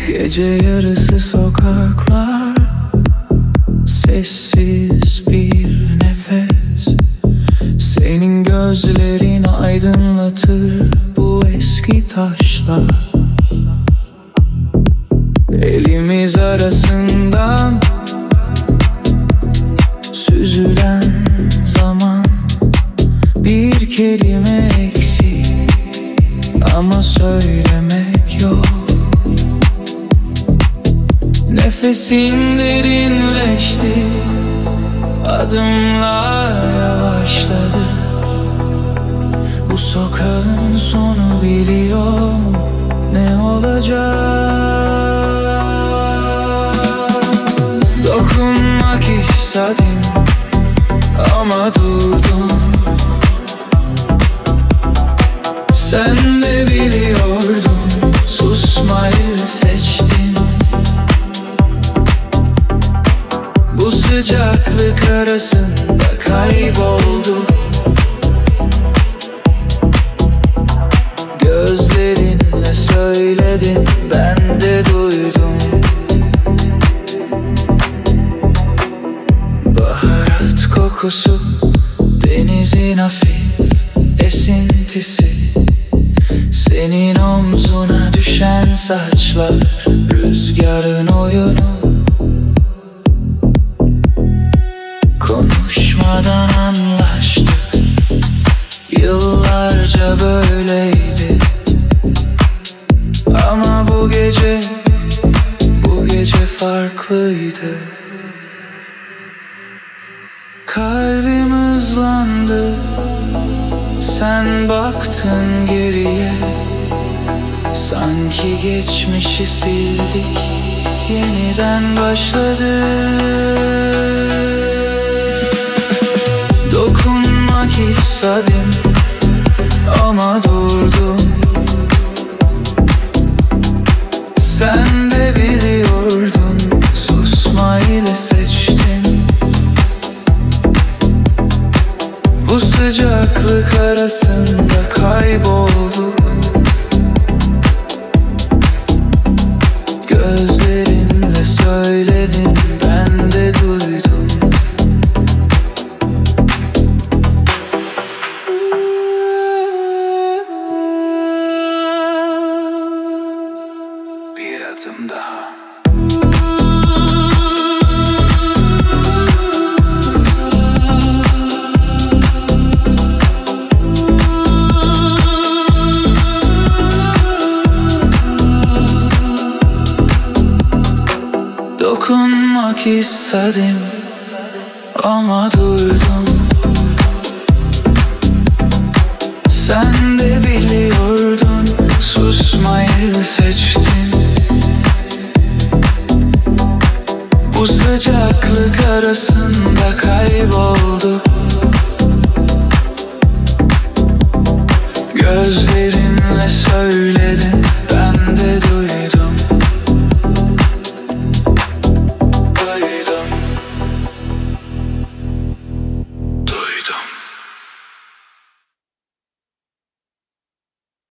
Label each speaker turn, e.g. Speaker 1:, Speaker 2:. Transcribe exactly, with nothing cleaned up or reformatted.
Speaker 1: Gece yarısı sokaklar, sessiz bir nefes. Senin gözlerin aydınlatır bu eski taşlar. Elimiz arasından süzülen zaman, bir kelime eksik ama söylemek yok. Nefesin derinleşti, adımlar yavaşladı. Bu sokağın sonu biliyor mu ne olacak? Dokunmak istedim ama durdum. Sen de biliyordun, susmayı seçtin. Bu sıcaklık arasında kaybolduk. Gözlerinle söyledin, ben de duydum. Baharat kokusu, denizin hafif esintisi. Senin omzuna düşen saçlar, rüzgarın oyunu. Konuşmadan anlaştık, yıllarca böyleydi. Ama bu gece, bu gece farklıydı. Kalbim hızlandı, sen baktın geriye. Sanki geçmişi sildik, yeniden başladı. Dokunmak istedim ama durdum. Sen de biliyordun, susmayla seçtin. Bu sıcaklık arasında kaybolduk. Gözlerinle söyledin, ben de duydum. Bir adım daha. Dokunmak istedim ama durdum. Sen de biliyordun, susmayı seçtin. Bu sıcaklık arasında kaybolduk.